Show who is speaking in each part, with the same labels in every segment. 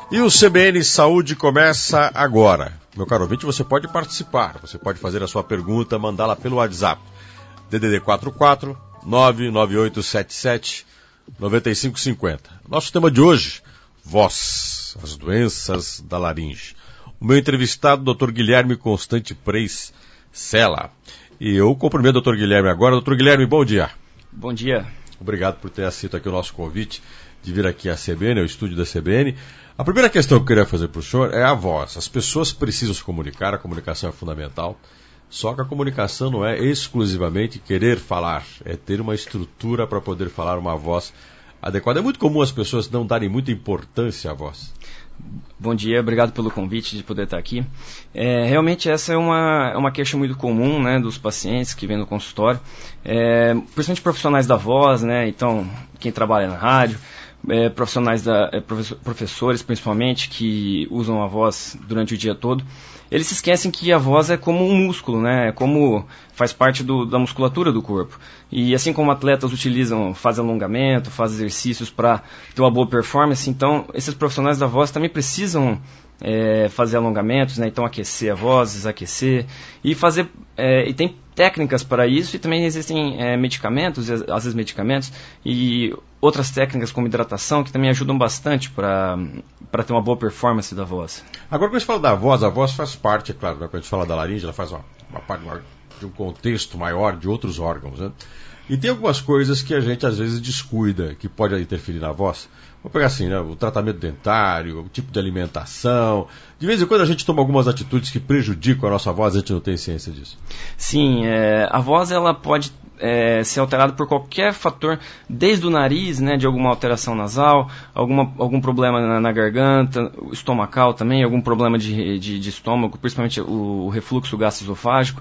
Speaker 1: E o CBN Saúde começa agora. Meu caro ouvinte, você pode participar, você pode fazer a sua pergunta, mandá-la pelo WhatsApp. DDD 44 99877 9550. Nosso tema de hoje, voz, as doenças da laringe. O meu entrevistado, Dr. Guilherme Constante Preis Sela. E eu cumprimento o Dr. Guilherme agora. Dr. Guilherme, bom dia.
Speaker 2: Bom dia.
Speaker 1: Obrigado por ter aceito aqui o nosso convite de vir aqui à CBN, ao estúdio da CBN. A primeira questão que eu queria fazer para o senhor é a voz. As pessoas precisam se comunicar, a comunicação é fundamental. Só que a comunicação não é exclusivamente querer falar, é ter uma estrutura para poder falar uma voz adequada. É muito comum as pessoas não darem muita importância à voz.
Speaker 2: Bom dia, obrigado pelo convite de poder estar aqui. Realmente essa é uma queixa muito comum, né, dos pacientes que vêm no consultório, principalmente profissionais da voz, né, então quem trabalha na rádio, professores principalmente que usam a voz durante o dia todo. Eles se esquecem que a voz é como um músculo, né? Como faz parte da musculatura do corpo. E assim como atletas fazem alongamento, fazem exercícios para ter uma boa performance, então esses profissionais da voz também precisam fazer alongamentos, né? Então aquecer a voz, desaquecer e fazer... e tem técnicas para isso e também existem medicamentos, às vezes medicamentos, e outras técnicas como hidratação que também ajudam bastante para ter uma boa performance da voz.
Speaker 1: Agora, quando a gente fala da voz, a voz faz parte, é claro, né? Quando a gente fala da laringe, ela faz uma parte de um contexto maior de outros órgãos, né? E tem algumas coisas que a gente às vezes descuida, que pode interferir na voz. Vamos pegar assim, né? O tratamento dentário, o tipo de alimentação. De vez em quando a gente toma algumas atitudes que prejudicam a nossa voz, a gente não tem ciência disso.
Speaker 2: Sim, a voz ela pode ser alterada por qualquer fator, desde o nariz, né, de alguma alteração nasal, algum problema na garganta, estomacal também, algum problema de estômago, principalmente o refluxo gastroesofágico.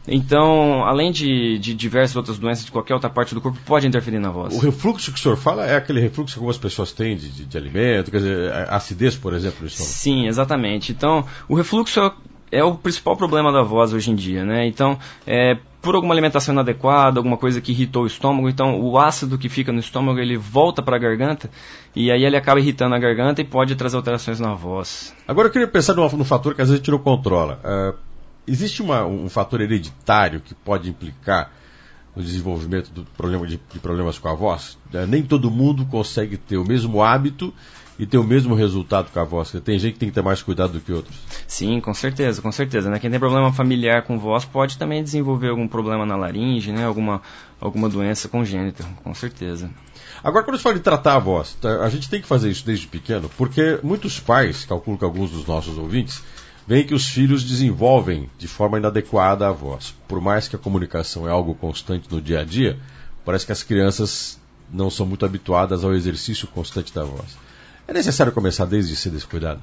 Speaker 2: Então, além de diversas outras doenças de qualquer outra parte do corpo, pode interferir na voz.
Speaker 1: O refluxo que o senhor fala é aquele refluxo que algumas pessoas têm de alimento, quer dizer, acidez, por exemplo, no estômago?
Speaker 2: Sim, exatamente. Então, o refluxo é o principal problema da voz hoje em dia, né? Então, por alguma alimentação inadequada, alguma coisa que irritou o estômago, então o ácido que fica no estômago, ele volta para a garganta, e aí ele acaba irritando a garganta e pode trazer alterações na voz.
Speaker 1: Agora eu queria pensar num fator que às vezes a gente não controla. Existe um fator hereditário que pode implicar no desenvolvimento de problemas com a voz? Nem todo mundo consegue ter o mesmo hábito e ter o mesmo resultado com a voz. Tem gente que tem que ter mais cuidado do que outros.
Speaker 2: Sim, com certeza, né? Quem tem problema familiar com voz pode também desenvolver algum problema na laringe, né? Alguma doença congênita, com certeza.
Speaker 1: Agora, quando a gente fala de tratar a voz, a gente tem que fazer isso desde pequeno, porque muitos pais, calculo que alguns dos nossos ouvintes, veem que os filhos desenvolvem de forma inadequada a voz. Por mais que a comunicação é algo constante no dia a dia, parece que as crianças não são muito habituadas ao exercício constante da voz. É necessário começar desde cedo esse cuidado?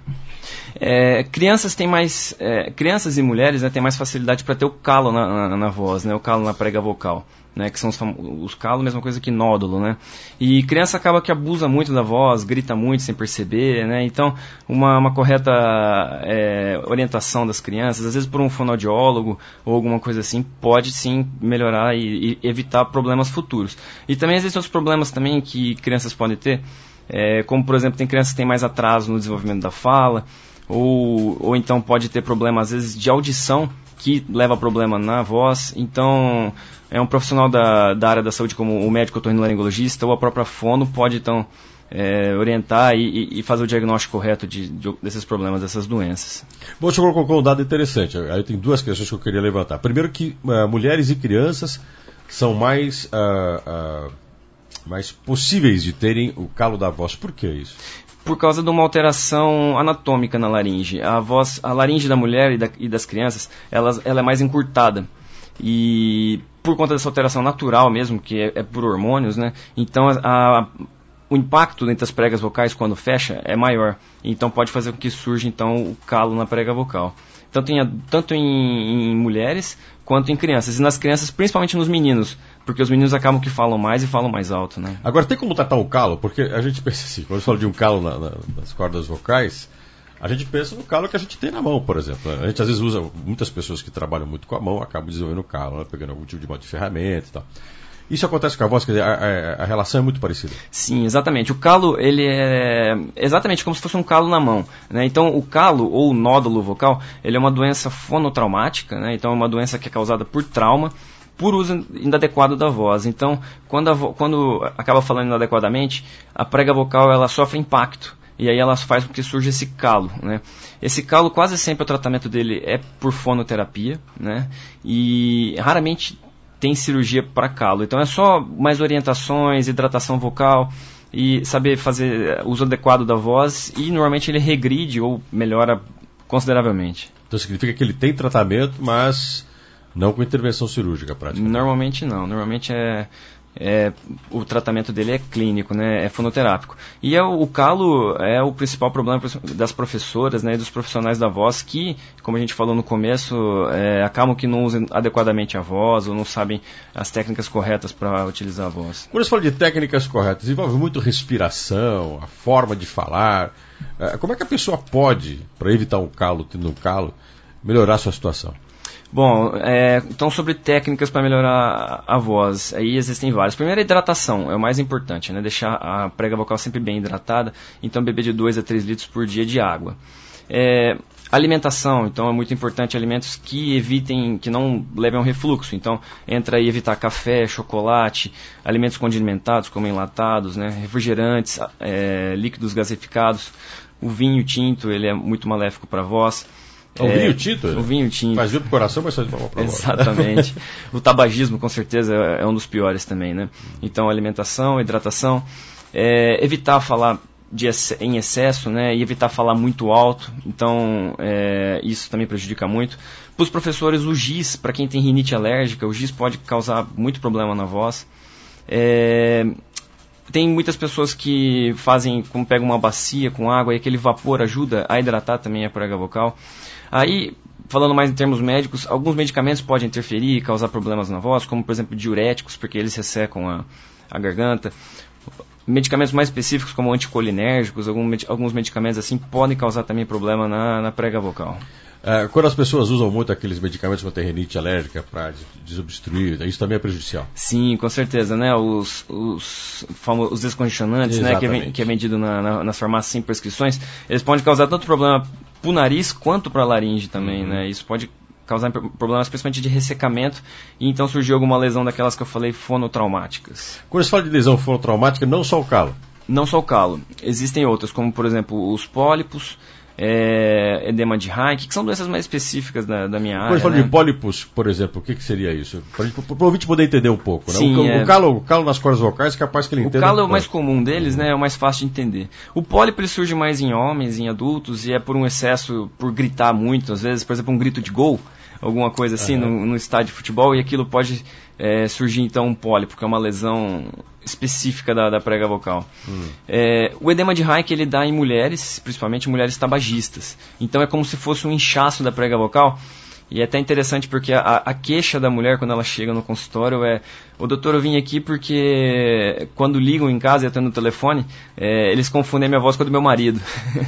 Speaker 2: Crianças e mulheres, né, têm mais facilidade para ter o calo na voz, né, o calo na prega vocal, né, que são os calos, mesma coisa que nódulo, né. E criança acaba que abusa muito da voz, grita muito sem perceber, né. Então, uma correta orientação das crianças, às vezes por um fonoaudiólogo ou alguma coisa assim, pode sim melhorar e evitar problemas futuros. E também existem outros problemas também que crianças podem ter. Como, por exemplo, tem crianças que têm mais atraso no desenvolvimento da fala, ou então pode ter problema, às vezes, de audição, que leva a problema na voz. Então, um profissional da área da saúde, como o médico otorrinolaringologista ou a própria fono, pode, então, orientar e fazer o diagnóstico correto desses problemas, dessas doenças.
Speaker 1: Bom, o senhor colocou um dado interessante. Aí tem duas questões que eu queria levantar. Primeiro que mulheres e crianças são mais possíveis de terem o calo da voz. Por que isso?
Speaker 2: Por causa de uma alteração anatômica na laringe. A laringe da mulher e das crianças, ela é mais encurtada. E por conta dessa alteração natural mesmo, que é por hormônios, né? Então o impacto entre as pregas vocais quando fecha é maior. Então pode fazer com que surja então, o calo na prega vocal. Então tanto em mulheres quanto em crianças. E nas crianças, principalmente nos meninos, porque os meninos acabam que falam mais e falam mais alto, né?
Speaker 1: Agora, tem como tratar o calo? Porque a gente pensa assim, quando a gente fala de um calo nas cordas vocais, a gente pensa no calo que a gente tem na mão, por exemplo. A gente às vezes usa, muitas pessoas que trabalham muito com a mão acabam desenvolvendo calo, né? Pegando algum tipo de ferramenta e tal. Isso acontece com a voz, quer dizer, a relação é muito parecida.
Speaker 2: Sim, exatamente. O calo, ele é exatamente como se fosse um calo na mão, né? Então, o calo, ou nódulo vocal, ele é uma doença fonotraumática, né? Então, é uma doença que é causada por trauma, por uso inadequado da voz. Então, quando acaba falando inadequadamente, a prega vocal, ela sofre impacto. E aí ela faz com que surja esse calo, né? Esse calo, quase sempre o tratamento dele é por fonoterapia, né? E raramente tem cirurgia para calo. Então é só mais orientações, hidratação vocal e saber fazer uso adequado da voz, e normalmente ele regride ou melhora consideravelmente.
Speaker 1: Então significa que ele tem tratamento, mas não com intervenção cirúrgica praticamente.
Speaker 2: Normalmente não. Normalmente o tratamento dele é clínico, né? É fonoterápico. E o calo é o principal problema das professoras, né, e dos profissionais da voz que, como a gente falou no começo, acabam que não usam adequadamente a voz ou não sabem as técnicas corretas para utilizar a voz.
Speaker 1: Quando você fala de técnicas corretas, envolve muito respiração, a forma de falar. Como é que a pessoa pode, para evitar tendo um calo, melhorar a sua situação?
Speaker 2: Bom, então sobre técnicas para melhorar a voz, aí existem várias. Primeiro, a hidratação é o mais importante, né? Deixar a prega vocal sempre bem hidratada, então beber de 2 a 3 litros por dia de água. Alimentação, então é muito importante alimentos que evitem, que não levem a um refluxo. Então entra aí evitar café, chocolate, alimentos condimentados como enlatados, né? Refrigerantes, líquidos gaseificados. O vinho tinto, ele é muito maléfico para a voz.
Speaker 1: O vinho tinto?
Speaker 2: O vinho tinto.
Speaker 1: Faz bem pro coração, mas faz mal para a voz.
Speaker 2: Exatamente. O tabagismo, com certeza, é um dos piores também, né? Então, alimentação, hidratação, evitar falar em excesso, né? E evitar falar muito alto. Então, isso também prejudica muito. Para os professores, o giz, para quem tem rinite alérgica, o giz pode causar muito problema na voz. Tem muitas pessoas que fazem, como pegam uma bacia com água e aquele vapor ajuda a hidratar também a prega vocal. Aí, falando mais em termos médicos, alguns medicamentos podem interferir e causar problemas na voz, como por exemplo diuréticos, porque eles ressecam a garganta. Medicamentos mais específicos, como anticolinérgicos, alguns medicamentos assim, podem causar também problema na prega vocal.
Speaker 1: Quando as pessoas usam muito aqueles medicamentos contra a rinite alérgica para desobstruir, isso também é prejudicial?
Speaker 2: Sim, com certeza, né? Os descongestionantes, né, que é vendido nas farmácias sem prescrições, eles podem causar tanto problema para o nariz quanto para a laringe também, né? Isso pode causar problemas principalmente de ressecamento, e então surgiu alguma lesão daquelas que eu falei fonotraumáticas.
Speaker 1: Quando você fala de lesão fonotraumática, não só o calo?
Speaker 2: Não só o calo. Existem outras, como por exemplo os pólipos, edema de Hayek, que são doenças mais específicas da minha área.
Speaker 1: Quando fala de pólipos, por exemplo, o que seria isso? Para o ouvinte poder entender um pouco. Né?
Speaker 2: Sim,
Speaker 1: o calo nas cordas vocais é capaz que ele entenda.
Speaker 2: O calo é o mais comum deles, né? É o mais fácil de entender. O pólipo ele surge mais em homens, em adultos, e é por um excesso, por gritar muito, às vezes, por exemplo, um grito de gol, alguma coisa assim, no estádio de futebol, e aquilo pode surgir então um pólipo, que é uma lesão específica da prega vocal. O edema de Hayek ele dá em mulheres, principalmente mulheres tabagistas. Então é como se fosse um inchaço da prega vocal. E é até interessante porque a queixa da mulher quando ela chega no consultório doutor, eu vim aqui porque quando ligam em casa e eu atendo no telefone, eles confundem minha voz com a do meu marido.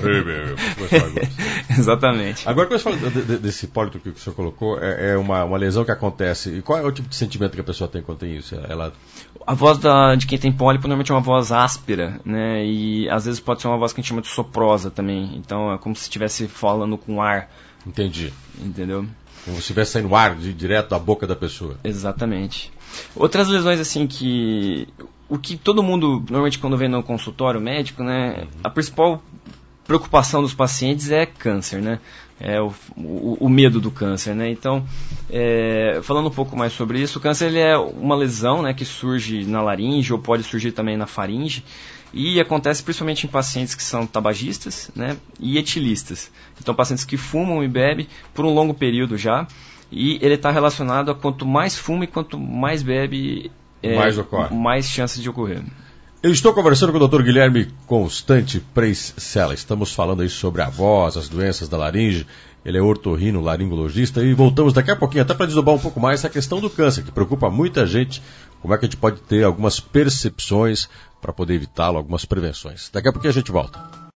Speaker 2: Exatamente.
Speaker 1: Agora, quando você fala desse pólipo que o senhor colocou, é uma lesão que acontece. E qual é o tipo de sentimento que a pessoa tem quando tem isso?
Speaker 2: A voz de quem tem pólipo normalmente é uma voz áspera, né? E às vezes pode ser uma voz que a gente chama de soprosa também. Então é como se estivesse falando com ar.
Speaker 1: Entendi.
Speaker 2: Entendeu?
Speaker 1: Como se estivesse saindo ar direto da boca da pessoa.
Speaker 2: Exatamente. Outras lesões assim o que todo mundo normalmente quando vem no consultório médico, né? A principal preocupação dos pacientes é câncer, né? É o medo do câncer, né? Então, falando um pouco mais sobre isso, o câncer ele é uma lesão, né, que surge na laringe ou pode surgir também na faringe e acontece principalmente em pacientes que são tabagistas, né, e etilistas. Então, pacientes que fumam e bebem por um longo período já, e ele está relacionado a quanto mais fuma e quanto mais bebe, mais chances de ocorrer.
Speaker 1: Eu estou conversando com o Dr. Guilherme Constante Preis-Sela. Estamos falando aí sobre a voz, as doenças da laringe. Ele é otorrino, laringologista. E voltamos daqui a pouquinho até para desdobrar um pouco mais essa questão do câncer, que preocupa muita gente. Como é que a gente pode ter algumas percepções para poder evitá-lo, algumas prevenções. Daqui a pouquinho a gente volta.